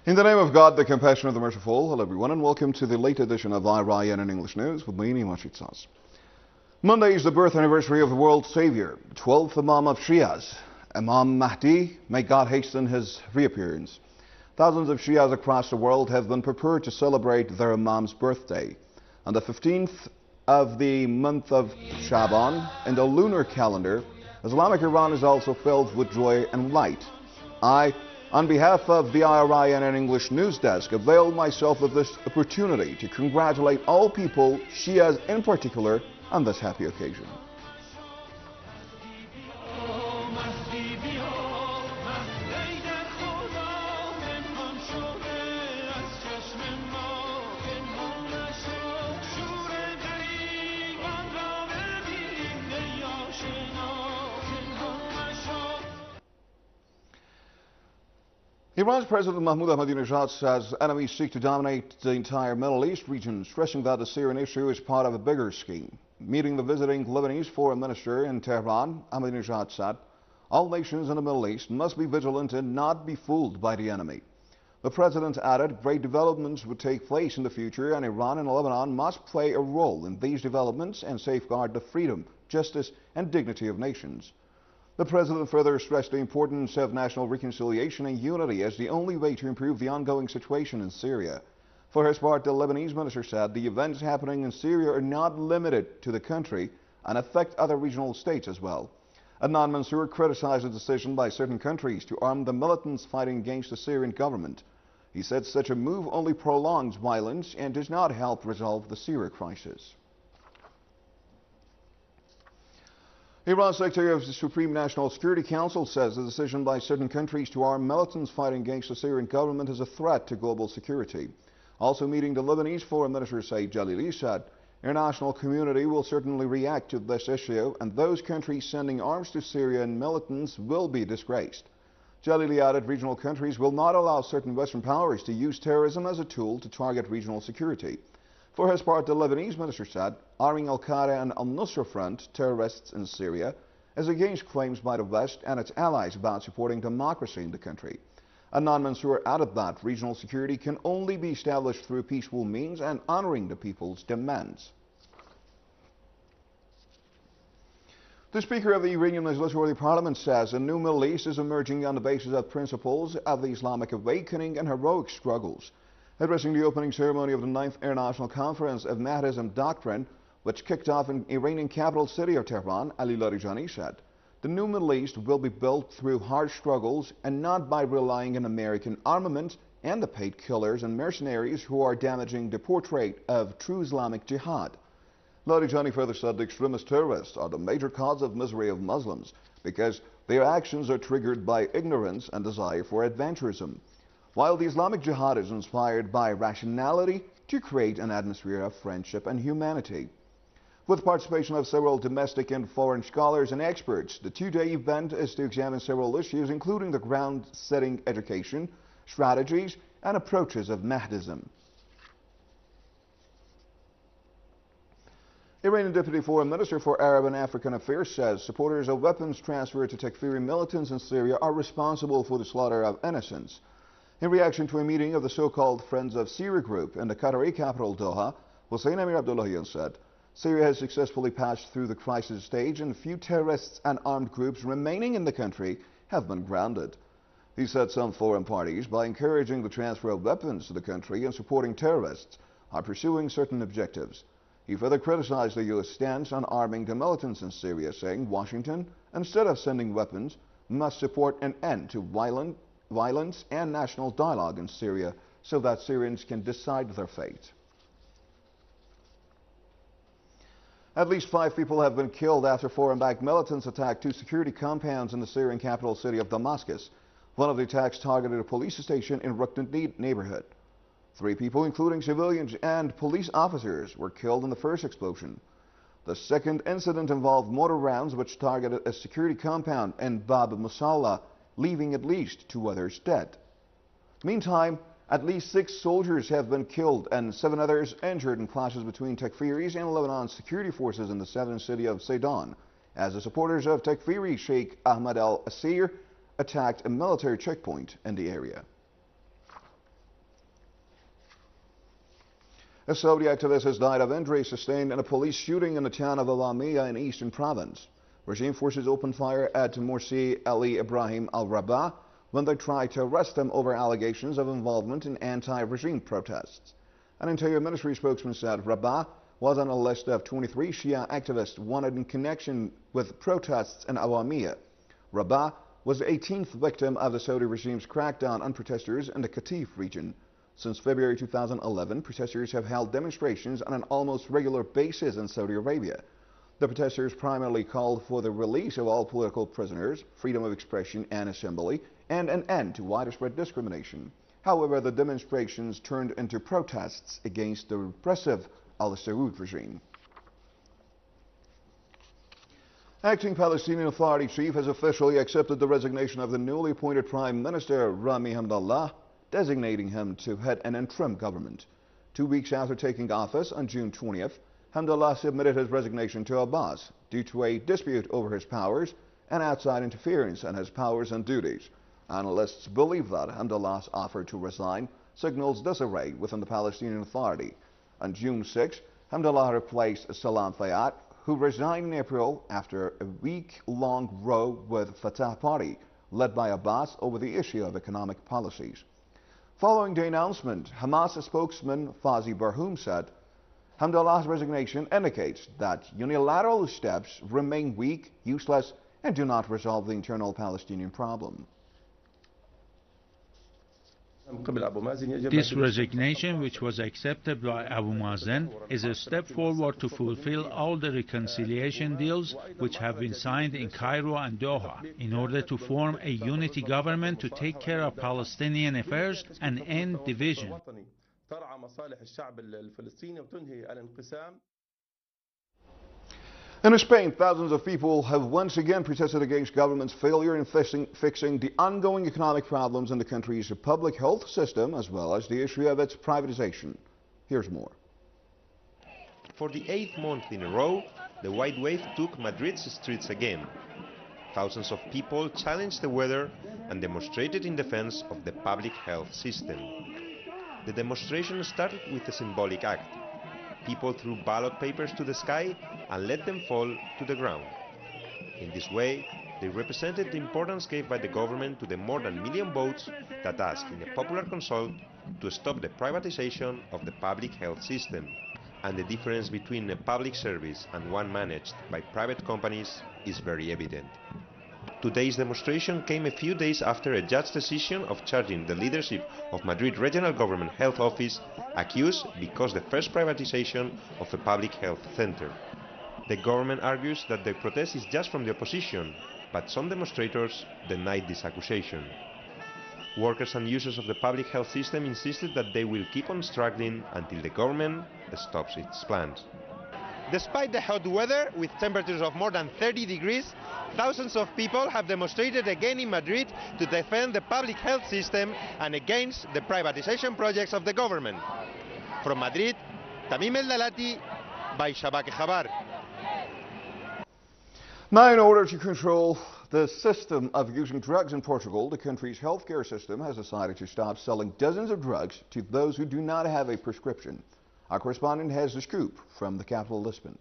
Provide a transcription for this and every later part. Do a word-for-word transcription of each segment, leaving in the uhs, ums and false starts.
In the name of God, the compassionate, the merciful, hello everyone, and welcome to the late edition of I R I N in English News with me, Nima Shitsas. Monday is the birth anniversary of the world's Savior, twelfth Imam of Shias, Imam Mahdi. May God hasten his reappearance. Thousands of Shias across the world have been prepared to celebrate their Imam's birthday. On the fifteenth of the month of Shaban, in the lunar calendar, Islamic Iran is also filled with joy and light. I, on behalf of the I R I N and English News Desk, avail myself of this opportunity to congratulate all people, Shias in particular, on this happy occasion. Iran's President Mahmoud Ahmadinejad says enemies seek to dominate the entire Middle East region, stressing that the Syrian issue is part of a bigger scheme. Meeting the visiting Lebanese foreign minister in Tehran, Ahmadinejad said, all nations in the Middle East must be vigilant and not be fooled by the enemy. The president added great developments would take place in the future, and Iran and Lebanon must play a role in these developments and safeguard the freedom, justice, and dignity of nations. The president further stressed the importance of national reconciliation and unity as the only way to improve the ongoing situation in Syria. For his part, the Lebanese minister said the events happening in Syria are not limited to the country and affect other regional states as well. Adnan Mansour criticized the decision by certain countries to arm the militants fighting against the Syrian government. He said such a move only prolongs violence and does not help resolve the Syria crisis. Iran's Secretary of the Supreme National Security Council says the decision by certain countries to arm militants fighting against the Syrian government is a threat to global security. Also meeting the Lebanese Foreign Minister Said Jalili said, international community will certainly react to this issue, and those countries sending arms to Syrian militants will be disgraced. Jalili added regional countries will not allow certain Western powers to use terrorism as a tool to target regional security. For his part, the Lebanese minister said, arming Al-Qaeda and Al-Nusra Front, terrorists in Syria, is against claims by the West and its allies about supporting democracy in the country. Adnan Mansour added that regional security can only be established through peaceful means and honoring the people's demands. The Speaker of the Iranian Legislative Parliament says a new Middle East is emerging on the basis of principles of the Islamic awakening and heroic struggles. Addressing the opening ceremony of the ninth International Conference of Mahdism Doctrine, which kicked off in Iranian capital city of Tehran, Ali Larijani said, the new Middle East will be built through hard struggles and not by relying on American armament and the paid killers and mercenaries who are damaging the portrait of true Islamic jihad. Larijani further said the extremist terrorists are the major cause of misery of Muslims because their actions are triggered by ignorance and desire for adventurism, while the Islamic Jihad is inspired by rationality to create an atmosphere of friendship and humanity. With participation of several domestic and foreign scholars and experts, the two-day event is to examine several issues, including the ground-setting education, strategies, and approaches of Mahdism. Iranian Deputy Foreign Minister for Arab and African Affairs says supporters of weapons transferred to Takfiri militants in Syria are responsible for the slaughter of innocents. In reaction to a meeting of the so-called Friends of Syria group in the Qatari capital Doha, Hossein Amir Abdullahian said, Syria has successfully passed through the crisis stage and few terrorists and armed groups remaining in the country have been grounded. He said some foreign parties, by encouraging the transfer of weapons to the country and supporting terrorists, are pursuing certain objectives. He further criticized the U S stance on arming the militants in Syria, saying Washington, instead of sending weapons, must support an end to violent violence and national dialogue in Syria so that Syrians can decide their fate. At least five people have been killed after foreign-backed militants attacked two security compounds in the Syrian capital city of Damascus. One of the attacks targeted a police station in Rukn neighborhood. Three people, including civilians and police officers, were killed in the first explosion. The second incident involved mortar rounds which targeted a security compound in Bab Musalla, leaving at least two others dead. Meantime, at least six soldiers have been killed and seven others injured in clashes between Takfiris and Lebanon's security forces in the southern city of Sidon, as the supporters of Takfiri Sheikh Ahmad al-Asir attacked a military checkpoint in the area. A Saudi activist has died of injuries sustained in a police shooting in the town of Al-Amiyah in Eastern Province. Regime forces opened fire at Morsi Ali Ibrahim al-Rabah when they tried to arrest him over allegations of involvement in anti-regime protests. An Interior Ministry spokesman said Rabah was on a list of twenty-three Shia activists wanted in connection with protests in Al-Amiyah. Rabah was the eighteenth victim of the Saudi regime's crackdown on protesters in the Qatif region. Since February two thousand eleven, protesters have held demonstrations on an almost regular basis in Saudi Arabia. The protesters primarily called for the release of all political prisoners, freedom of expression and assembly, and an end to widespread discrimination. However, the demonstrations turned into protests against the repressive Al Saud regime. Acting Palestinian Authority chief has officially accepted the resignation of the newly appointed Prime Minister Rami Hamdallah, designating him to head an interim government. Two weeks after taking office on June twentieth, Hamdallah submitted his resignation to Abbas due to a dispute over his powers and outside interference in his powers and duties. Analysts believe that Hamdallah's offer to resign signals disarray within the Palestinian Authority. On June sixth, Hamdallah replaced Salam Fayyad, who resigned in April after a week-long row with Fatah Party, led by Abbas over the issue of economic policies. Following the announcement, Hamas spokesman Fazi Barhoum said, Hamdallah's resignation indicates that unilateral steps remain weak, useless, and do not resolve the internal Palestinian problem. This resignation, which was accepted by Abu Mazen, is a step forward to fulfill all the reconciliation deals which have been signed in Cairo and Doha in order to form a unity government to take care of Palestinian affairs and end division. In Spain, thousands of people have once again protested against government's failure in fixing, fixing the ongoing economic problems in the country's public health system, as well as the issue of its privatization. Here's more. For the eighth month in a row, the white wave took Madrid's streets again. Thousands of people challenged the weather and demonstrated in defense of the public health system. The demonstration started with a symbolic act. People threw ballot papers to the sky and let them fall to the ground. In this way, they represented the importance given by the government to the more than a million votes that asked in a popular consult to stop the privatization of the public health system. And the difference between a public service and one managed by private companies is very evident. Today's demonstration came a few days after a judge's decision of charging the leadership of Madrid Regional Government Health Office accused because the first privatization of a public health center. The government argues that the protest is just from the opposition, but some demonstrators denied this accusation. Workers and users of the public health system insisted that they will keep on struggling until the government stops its plans. Despite the hot weather, with temperatures of more than thirty degrees, thousands of people have demonstrated again in Madrid to defend the public health system and against the privatization projects of the government. From Madrid, Tamim El Dalati, by Shabak Khabar. Now, in order to control the system of using drugs in Portugal, the country's healthcare system has decided to stop selling dozens of drugs to those who do not have a prescription. Our correspondent has the scoop from the capital, Lisbon.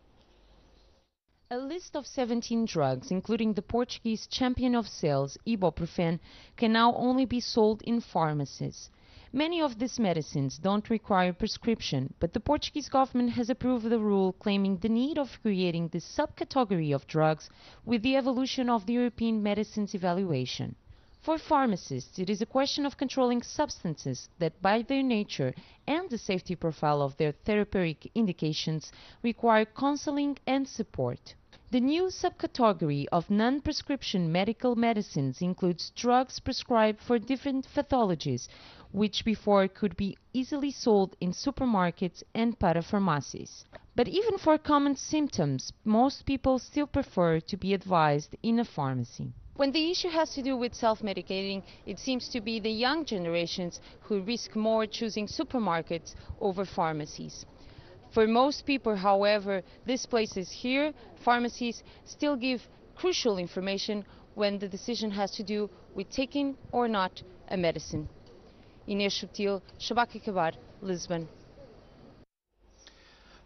A list of seventeen drugs, including the Portuguese champion of sales, ibuprofen, can now only be sold in pharmacies. Many of these medicines don't require prescription, but the Portuguese government has approved the rule, claiming the need of creating this subcategory of drugs with the evolution of the European medicines evaluation. For pharmacists, it is a question of controlling substances that, by their nature and the safety profile of their therapeutic indications, require counseling and support. The new subcategory of non-prescription medical medicines includes drugs prescribed for different pathologies, which before could be easily sold in supermarkets and parapharmacies. But even for common symptoms, most people still prefer to be advised in a pharmacy. When the issue has to do with self-medicating, it seems to be the young generations who risk more choosing supermarkets over pharmacies. For most people, however, these places here, pharmacies, still give crucial information when the decision has to do with taking or not a medicine. Inês Subtil, Shabak Khabar, Lisbon.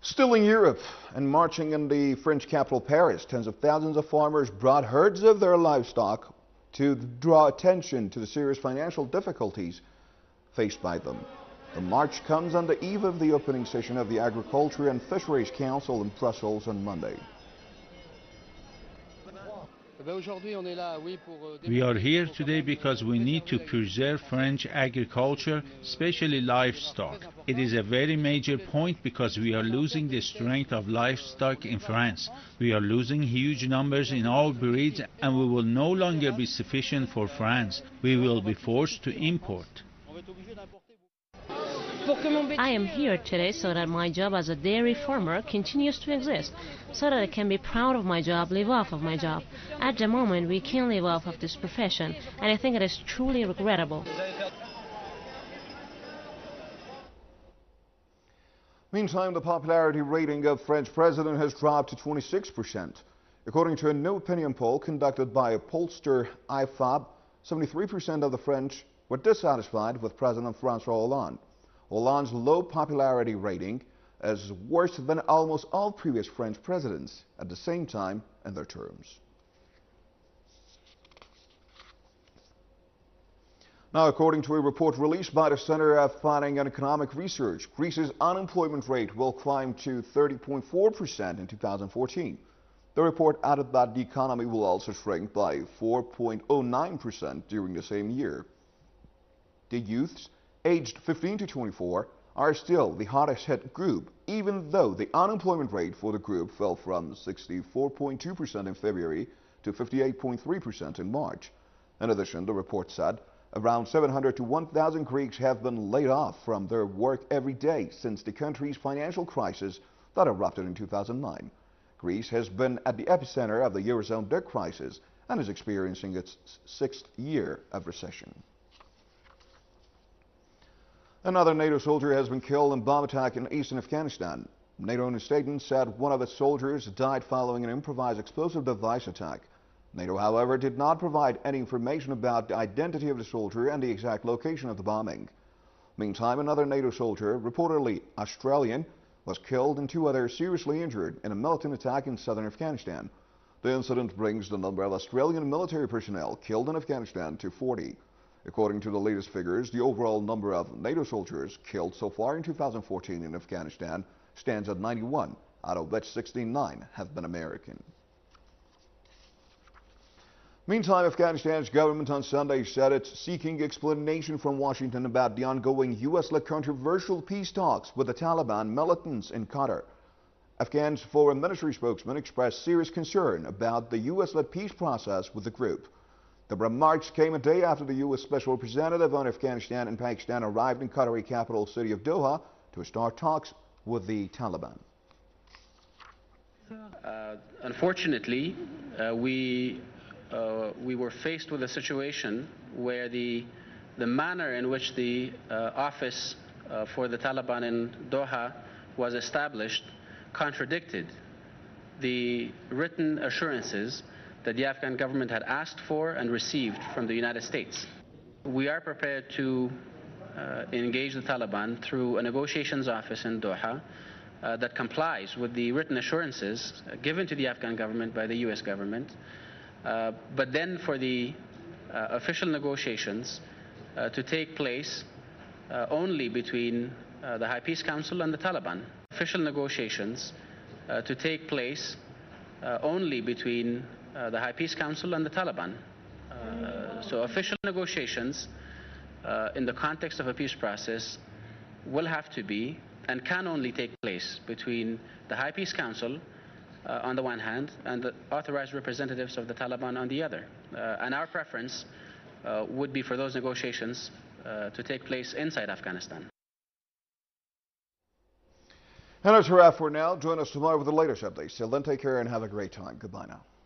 Still in Europe and marching in the French capital Paris, tens of thousands of farmers brought herds of their livestock to draw attention to the serious financial difficulties faced by them. The march comes on the eve of the opening session of the Agriculture and Fisheries Council in Brussels on Monday. We are here today because we need to preserve French agriculture, especially livestock. It is a very major point because we are losing the strength of livestock in France. We are losing huge numbers in all breeds and we will no longer be sufficient for France. We will be forced to import. I am here today so that my job as a dairy farmer continues to exist, so that I can be proud of my job, live off of my job. At the moment, we can't live off of this profession, and I think it is truly regrettable. Meantime, the popularity rating of French president has dropped to twenty-six percent. According to a new opinion poll conducted by a pollster I F A B, seventy-three percent of the French were dissatisfied with President François Hollande. Hollande's low popularity rating is worse than almost all previous French presidents at the same time in their terms. Now, according to a report released by the Center of Planning and Economic Research, Greece's unemployment rate will climb to thirty point four percent in two thousand fourteen. The report added that the economy will also shrink by four point zero nine percent during the same year. The youths aged fifteen to twenty-four are still the hardest hit group, even though the unemployment rate for the group fell from sixty-four point two percent in February to fifty-eight point three percent in March. In addition, the report said around seven hundred to one thousand Greeks have been laid off from their work every day since the country's financial crisis that erupted in two thousand nine. Greece has been at the epicenter of the Eurozone debt crisis and is experiencing its sixth year of recession. Another NATO soldier has been killed in a bomb attack in eastern Afghanistan. NATO in a statement said one of its soldiers died following an improvised explosive device attack. NATO, however, did not provide any information about the identity of the soldier and the exact location of the bombing. Meantime, another NATO soldier, reportedly Australian, was killed and two others seriously injured in a militant attack in southern Afghanistan. The incident brings the number of Australian military personnel killed in Afghanistan to forty. According to the latest figures, the overall number of NATO soldiers killed so far in two thousand fourteen in Afghanistan stands at ninety-one, out of which sixty-nine have been American. Meantime, Afghanistan's government on Sunday said it's seeking explanation from Washington about the ongoing U S-led controversial peace talks with the Taliban militants in Qatar. Afghan's foreign ministry spokesman expressed serious concern about the U S-led peace process with the group. The remarks came a day after the U S Special Representative on Afghanistan and Pakistan arrived in Qatari capital city of Doha to start talks with the Taliban. Uh, unfortunately, uh, we uh, we were faced with a situation where the the manner in which the uh, office uh, for the Taliban in Doha was established contradicted the written assurances that the Afghan government had asked for and received from the United States. We are prepared to uh, engage the Taliban through a negotiations office in Doha uh, that complies with the written assurances given to the Afghan government by the U S government, uh, but then for the uh, official negotiations uh, to take place uh, only between uh, the High Peace Council and the Taliban. Official negotiations uh, to take place uh, only between Uh, the High Peace Council and the Taliban. Uh, so official negotiations uh, in the context of a peace process will have to be and can only take place between the High Peace Council uh, on the one hand and the authorized representatives of the Taliban on the other. Uh, and our preference uh, would be for those negotiations uh, to take place inside Afghanistan. And that's a wrap for now. Join us tomorrow with the latest updates. Till then, take care and have a great time. Goodbye now.